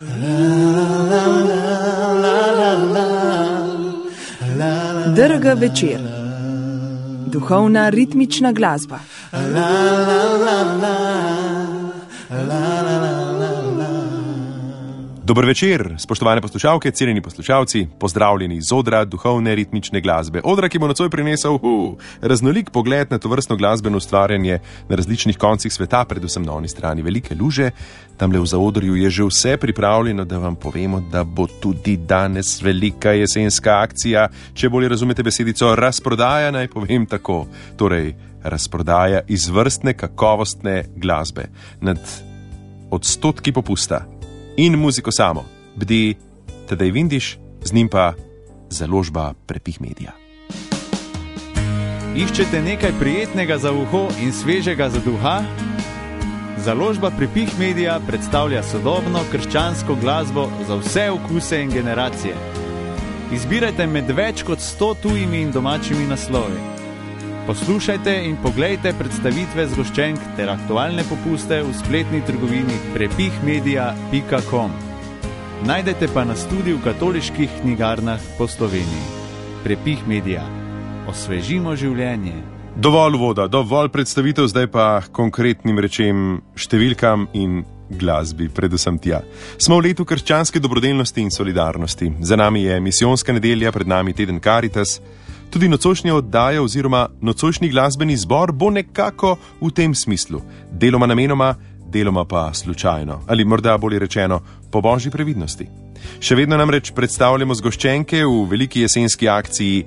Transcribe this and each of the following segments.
DRG večer. Duhovna ritmična glasba. Dober večer, spoštovane poslušalke, cenjeni poslušalci, pozdravljeni iz odra duhovne ritmične glasbe. Odra, ki bo nocoj prinesel raznolik pogled na tovrstno glasbeno ustvarjanje na različnih koncih sveta, predvsem na oni strani velike luže. Tamle v zaodrju je že vse pripravljeno, da vam povemo, da bo tudi danes velika jesenska akcija. Če bolje razumete besedico razprodaja, naj povem tako. Torej, razprodaja izvrstne, kakovostne glasbe nad odstotki popusta. In muziko samo bdi Tadej Vindiš, z njim pa založba Prepih Media. Iščete nekaj prijetnega za uho in svežega za duha? Založba Prepih Media predstavlja sodobno krščansko glasbo za vse okuse in generacije. Izbirajte med več kot 100 tujimi in domačimi naslovi. Poslušajte in poglejte predstavitve zgoščenk ter aktualne popuste v spletni trgovini prepihmedia.com. Najdete pa nas tudi v katoliških knjigarnah po Sloveniji. Prepih Media. Osvežimo življenje. Dovolj voda, dovolj predstavitev, zdaj pa konkretnim rečem, številkam in glasbi, predvsem tja. Smo v letu krščanske dobrodelnosti in solidarnosti. Za nami je misijonska nedelja, pred nami teden Karitas. Tudi nocojšnja oddaja oziroma nocojšnji glasbeni zbor bo nekako v tem smislu. Deloma namenoma, deloma pa slučajno. Ali morda bolje rečeno, po božji previdnosti. Še vedno namreč predstavljamo zgoščenke v veliki jesenski akciji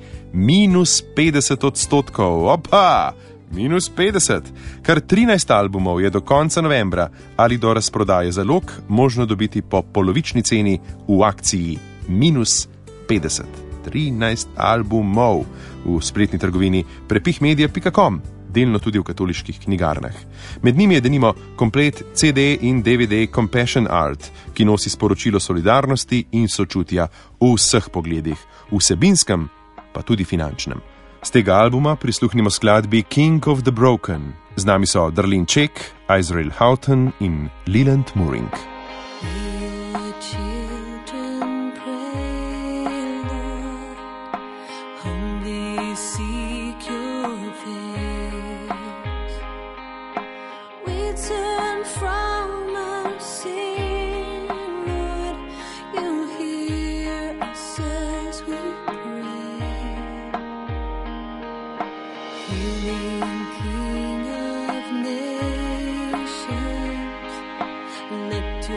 -50%. Opa! -50. Kar 13 albumov je do konca novembra ali do razprodaje zalog možno dobiti po polovični ceni v akciji -50. 13 albumov v spletni trgovini prepihmedia.com, delno tudi v katoliških knjigarnah. Med njimi je denimo komplet CD in DVD Compassion Art, ki nosi sporočilo solidarnosti in sočutja v vseh pogledih, vsebinskem pa tudi finančnem. Z tega albuma prisluhnimo skladbi King of the Broken. Z nami so Darlene Ček, Israel Houghton in Leland Mooring. King of nations, let your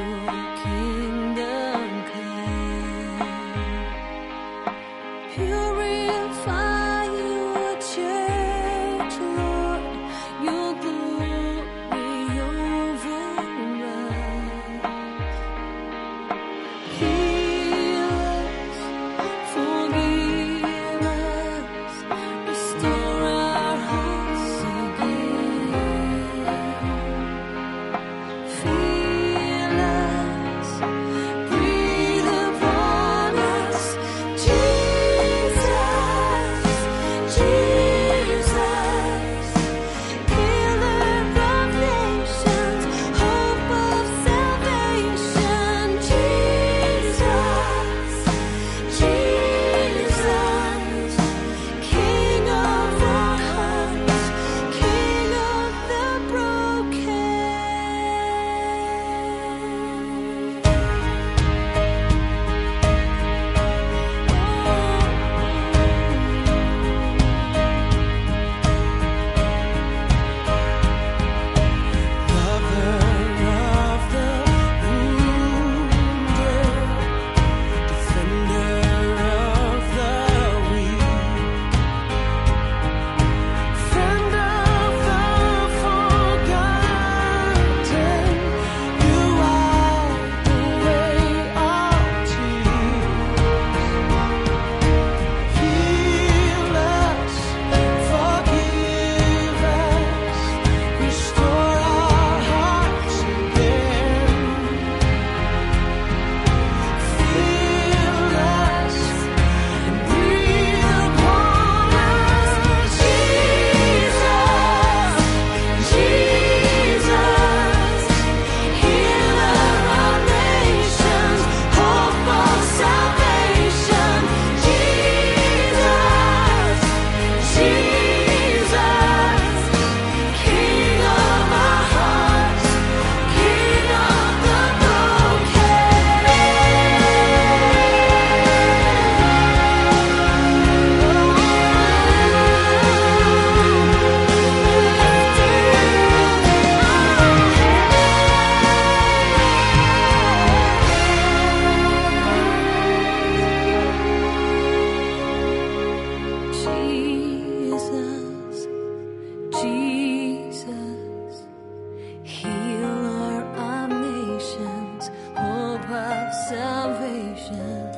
hope of salvation.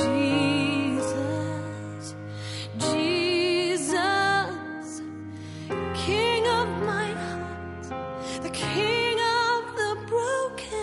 Jesus, Jesus, King of my heart, the King of the broken.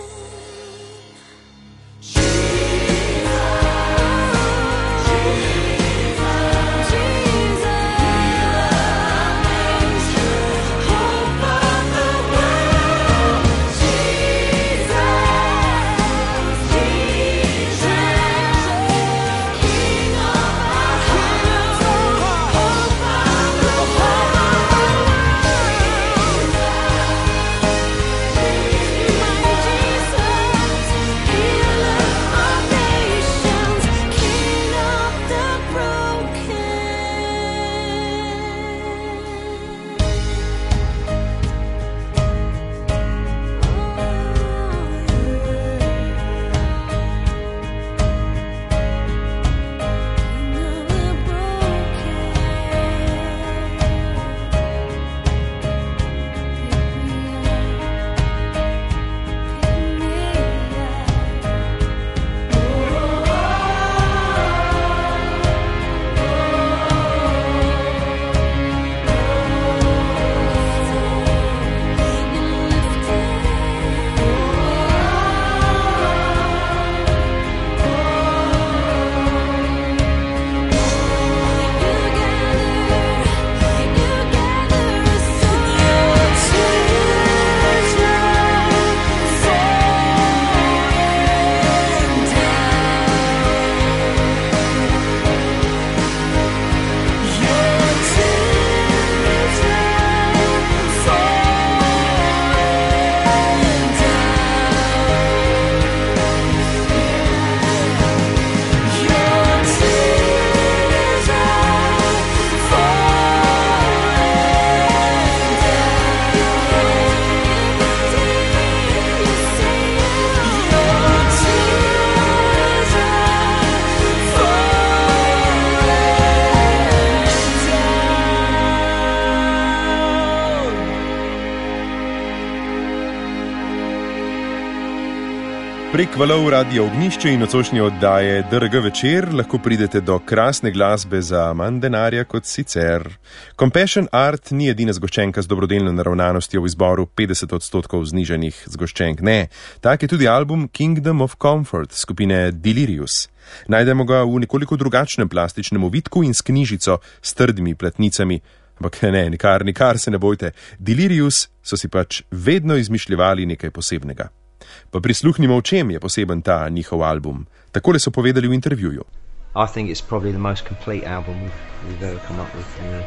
Prek valov Radia Ognjišče in nocojšnje oddaje DRG večer lahko pridete do krasne glasbe za manj denarja kot sicer. Compassion Art ni edina zgoščenka z dobrodelno naravnanostjo v izboru 50% zniženih zgoščenk. Ne, tak je tudi album Kingdom of Comfort skupine Delirious. Najdemo ga v nekoliko drugačnem plastičnem ovitku in s knjižico s trdimi platnicami. Ampak ne, nikar se ne bojte. Delirious so si pač vedno izmišljevali nekaj posebnega. Pa prisluhnimo, v čem je poseben ta njihov album. Takole so povedali v intervjuju. I think it's probably the most complete album we've ever come up with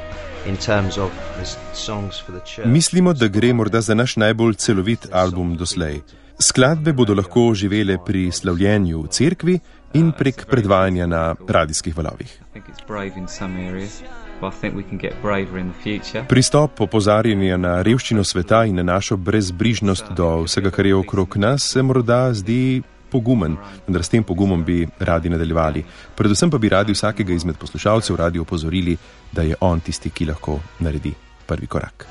in terms of the songs for the church. Mislimo, da gre morda za naš najbolj celovit album doslej. Skladbe bodo lahko živele pri slavljenju v cerkvi in prek predvajanja na radijskih valovih. Pristop opozarjanja na revščino sveta in na našo brezbrižnost do vsega, kar je okrog nas, se morda zdi pogumen, vendar s tem pogumom bi radi nadaljevali. Predvsem pa bi radi vsakega izmed poslušalcev radi opozorili, da je on tisti, ki lahko naredi prvi korak.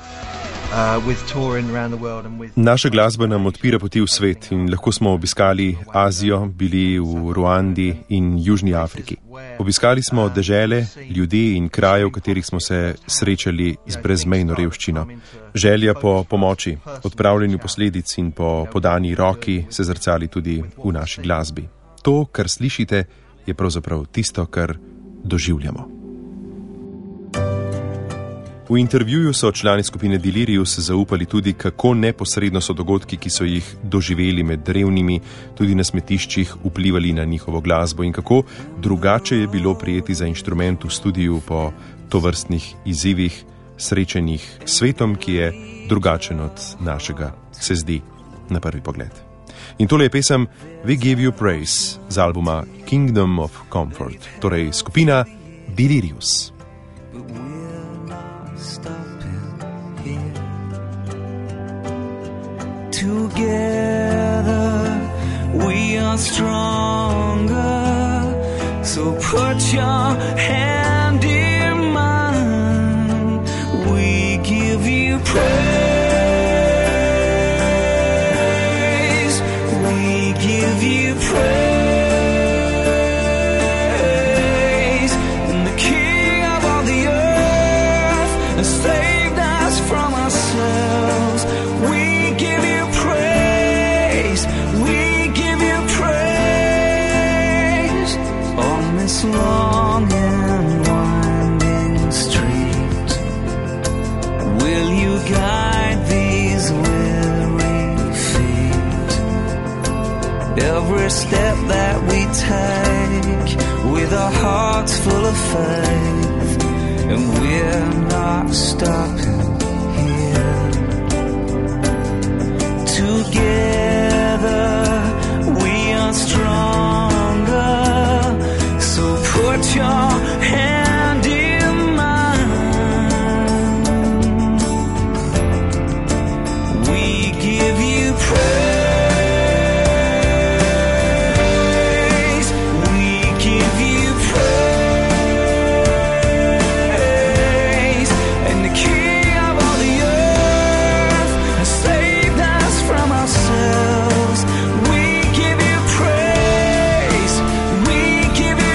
Naša glasba nam odpira poti v svet in lahko smo obiskali Azijo, bili v Ruandi in Južni Afriki. Obiskali smo dežele, ljudi in kraje, v katerih smo se srečali z brezmejno revščino. Želja po pomoči, odpravljanju posledic in po podani roki se zrcali tudi v naši glasbi. To, kar slišite, je pravzaprav tisto, kar doživljamo. V intervjuju so člani skupine Delirious zaupali tudi, kako neposredno so dogodki, ki so jih doživeli med revnimi, tudi na smetiščih, vplivali na njihovo glasbo in kako drugače je bilo prijeti za inštrument v studiu po tovrstnih izzivih, srečanjih s svetom, ki je drugačen od našega, se zdi na prvi pogled. In tole je pesem We Give You Praise z albuma Kingdom of Comfort, torej skupina Delirious. Together we are stronger, so put your hand in mine. We give you praise, we give you praise. this long and winding street? Will you guide these weary feet? Every step that we take with our hearts full of faith, and we're not stopping here. Together we are stronger, so put your hand in mine. We give you praise, we give you praise, and the King of all the earth has saved us from ourselves. We give you praise, we give you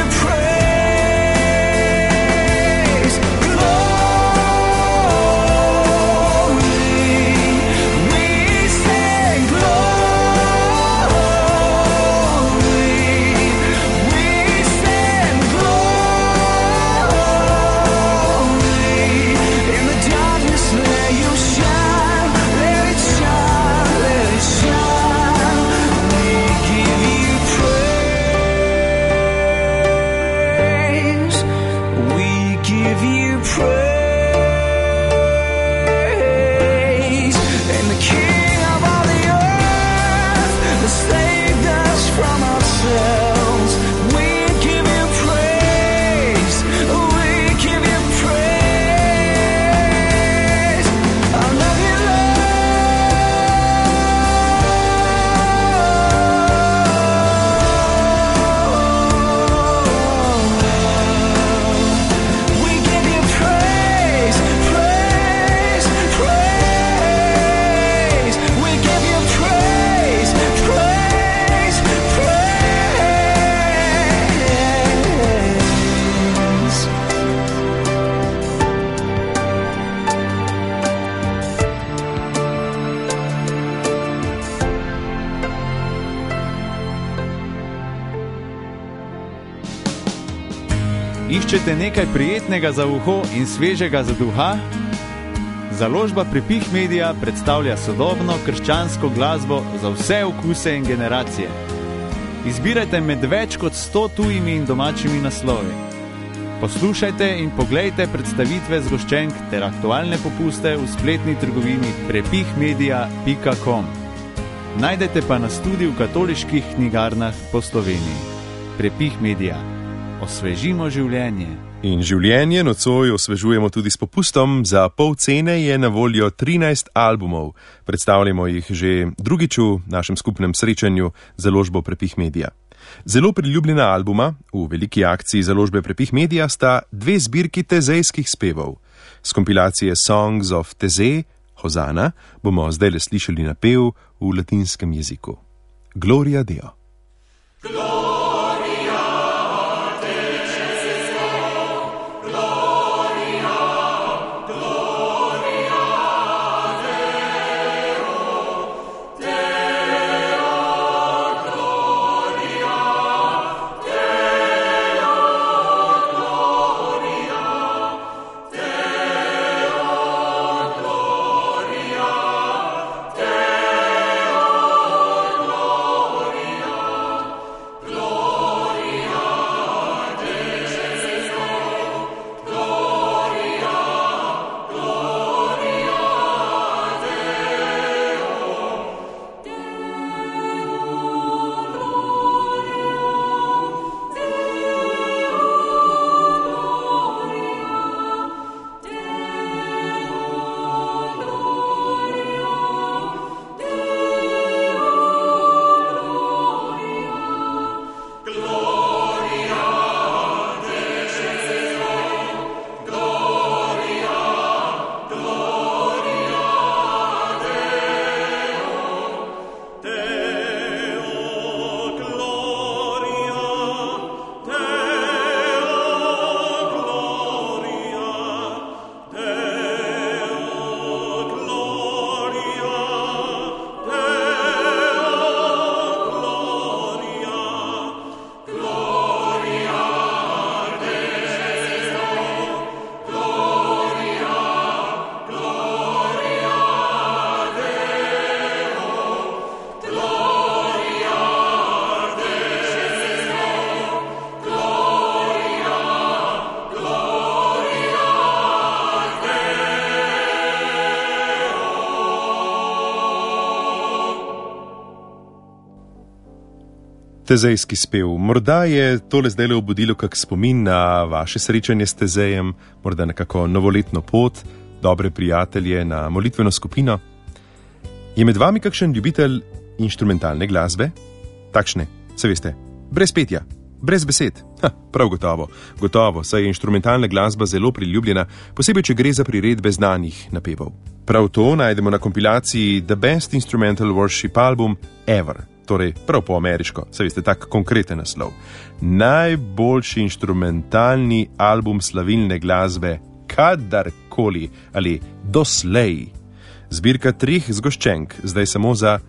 praise, glory. We say glory, we sing glory. In the darkness let you shine, let it shine, let it shine. We give you praise, we give you praise, and the King of all the earth has saved us from ourselves. We give you praise, we give you praise. I love you, Lord. We give you praise, praise, praise. We give you praise, praise, praise. Iščete nekaj prijetnega za uho in svežega za duha? Založba Prepih Media predstavlja sodobno krščansko glasbo za vse okuse in generacije. Izbirajte med več kot 100 tujimi in domačimi naslovi. Poslušajte in poglejte predstavitve zgoščenk ter aktualne popuste v spletni trgovini prepihmedia.com. Najdete pa nas tudi v katoliških knjigarnah po Sloveniji. Prepih Media. Osvežimo življenje. In življenje nocoj osvežujemo tudi s popustom. Za pol cene je na voljo 13 albumov. Predstavljamo jih že drugič v našem skupnem srečanju z založbo Prepih Media. Zelo priljubljena albuma v veliki akciji založbe Prepih Media sta dve zbirki tezejskih spevov. S kompilacije Songs of Teze, Hozana, bomo zdaj le slišali napev v latinskem jeziku. Gloria Deo. Gloria, Tezejski spev. Morda je tole zdaj obudilo kak spomin na vaše srečanje s Tezejem, morda nekako novoletno pot, dobre prijatelje, na molitveno skupino. Je med vami kakšen ljubitelj inštrumentalne glasbe? Takšne, se veste, brez petja, brez besed. Prav gotovo, saj je inštrumentalna glasba zelo priljubljena, posebej, če gre za priredbe znanih napevov. Prav to najdemo na kompilaciji The Best Instrumental Worship Album Ever, torej prav po ameriško, se veste, tak konkreten naslov. Najboljši inštrumentalni album slavilne glasbe kadarkoli ali doslej. Zbirka 3 zgoščenk, zdaj samo za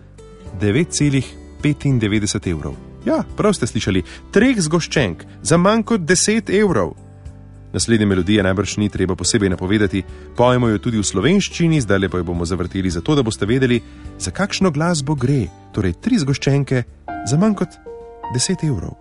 9,95 evrov. Ja, prav ste slišali, 3 zgoščenk za manj kot 10 evrov. Naslednje melodije najbrž ni treba posebej napovedati, pojemo jo tudi v slovenščini, zdaj pa jo bomo zavrteli zato, da boste vedeli, za kakšno glasbo gre, torej 3 zgoščenke za manj kot 10 evrov.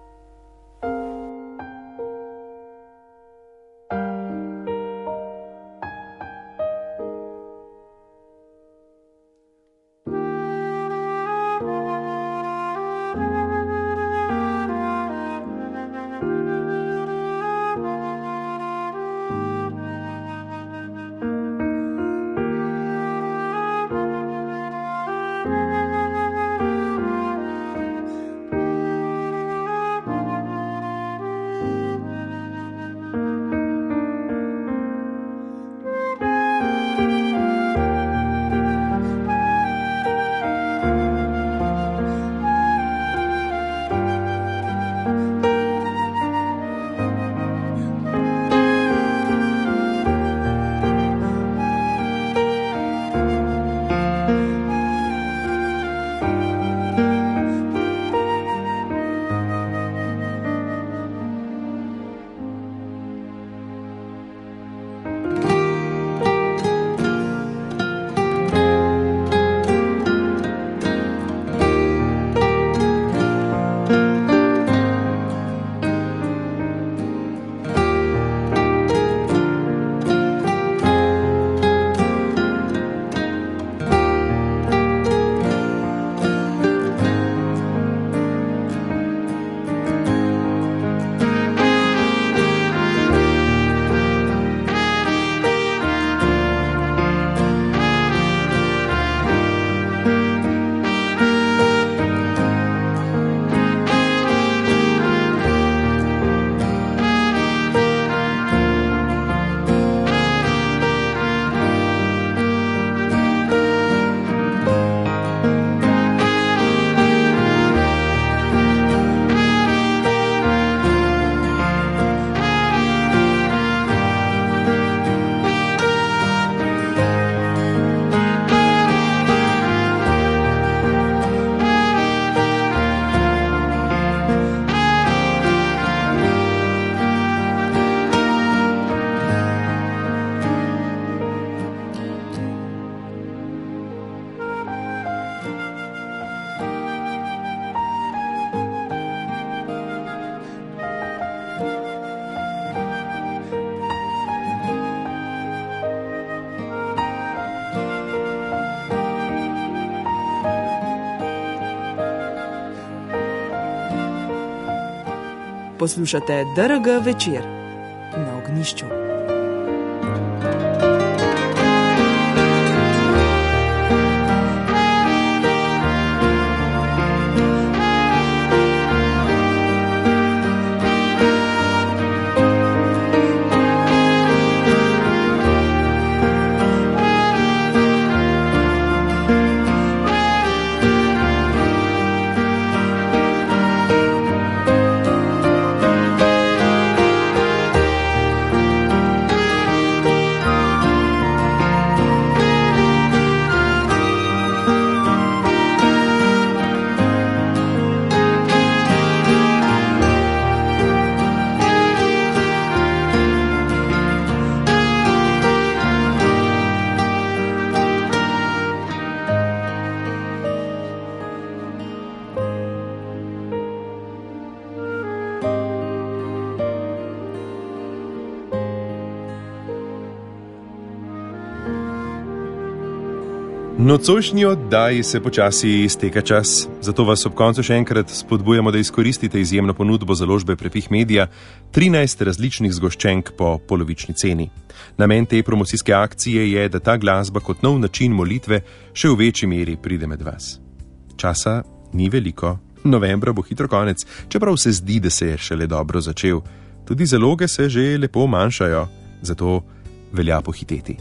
Poslušate DRG večer na Ognjišču. Nocojšnji oddaji se počasi izteka čas, zato vas ob koncu še enkrat spodbujamo, da izkoristite izjemno ponudbo založbe Prepih Media, 13 različnih zgoščenk po polovični ceni. Namen te promocijske akcije je, da ta glasba kot nov način molitve še v večji meri pride med vas. Časa ni veliko, novembra bo hitro konec, čeprav se zdi, da se je šele dobro začel. Tudi zaloge se že lepo manjšajo, zato velja pohiteti.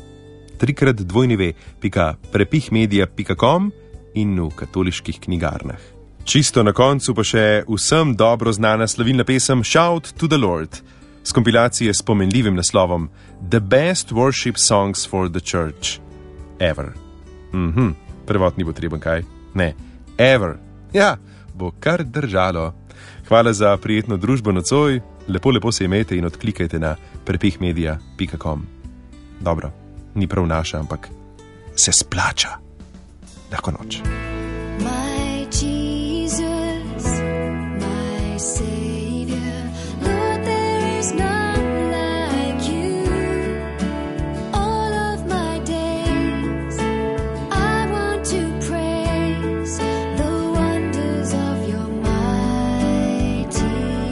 3x2.prepihmedia.com in v katoliških knjigarnah. Čisto na koncu pa še vsem dobro znana slavilna pesem Shout to the Lord s kompilacije s pomenljivim naslovom The Best Worship Songs for the Church Ever. Prevod ni potreben, kaj? Ne, ever. Ja, bo kar držalo. Hvala za prijetno družbo nocoj, lepo se imejte in odklikajte na prepihmedia.com. Dobro, ni prav naša, ampak se splača. Lahko noč. My Jesus, my Savior, Lord, there is none like you. All of my days, I want to praise the wonders of your mighty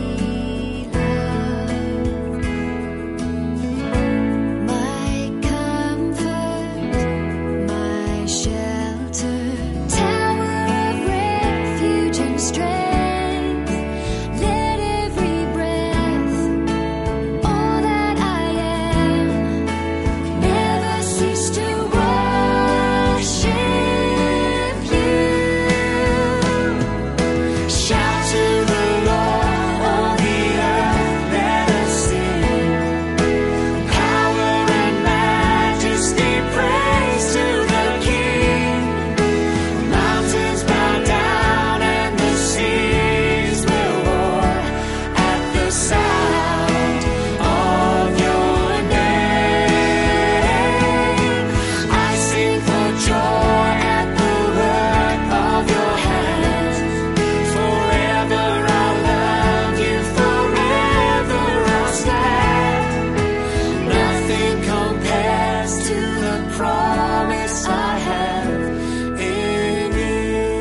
love. My comfort, my shelter, tower of refuge and strength. Let every breath, all that I am, never cease to worship you. Shout to the Lord, all the earth, let us sing. Power and majesty, praise to the King. Mountains bow down and the seas will roar at the sound of your name. I sing for joy at the work of your hands. Forever I'll love you, forever I'll stand. Nothing compares to the promise I have in you.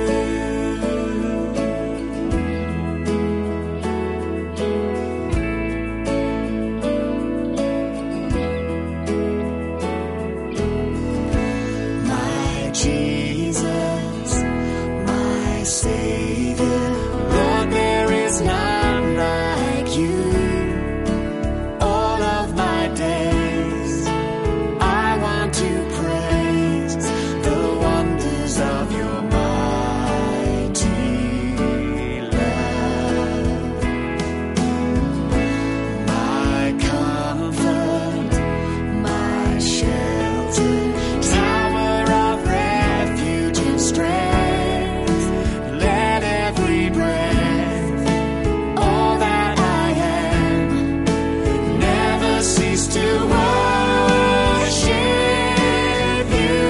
My Jesus, my Savior, Lord, there is none like you. All of my days, I want to praise the wonders of your mighty love. My comfort, my shelter, tower of refuge and strength. Let every breath, all that I am, never cease to worship you.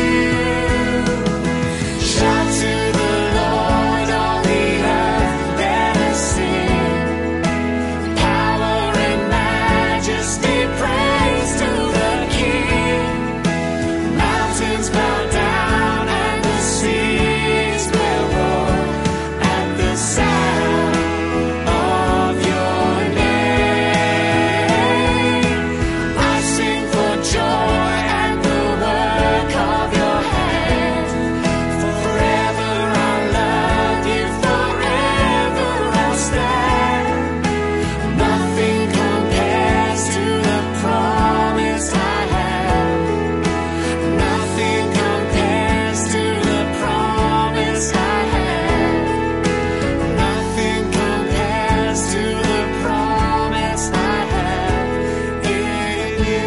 Shout to the Lord, all the earth, let us sing. Power and majesty, praise to the King. Mountains bow down and the seas will roar at the sound of your name. I sing for joy at the work of your hands. Forever I'll love you, forever I'll stand. Nothing compares to the promise I have. Nothing compares to the promise I have. Nothing compares to the promise I have in you.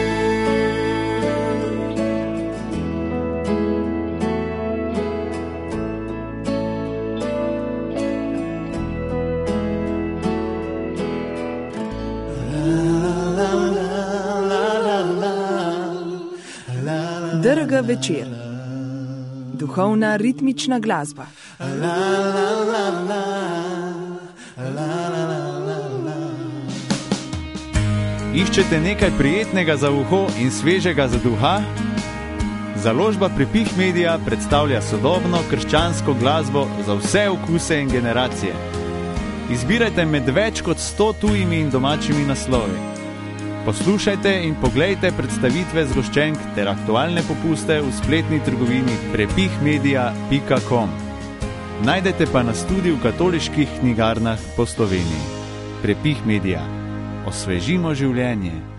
DRG večer. Duhovna ritmična glasba. Iščete nekaj prijetnega za uho in svežega za duha? Založba Prepih Media predstavlja sodobno krščansko glasbo za vse okuse in generacije. Izbirajte med več kot 100 tujimi in domačimi naslovi. Poslušajte in poglejte predstavitve zgoščenk ter aktualne popuste v spletni trgovini prepihmedia.com. Najdete pa nas tudi v katoliških knjigarnah po Sloveniji. Prepih Media. Osvežimo življenje.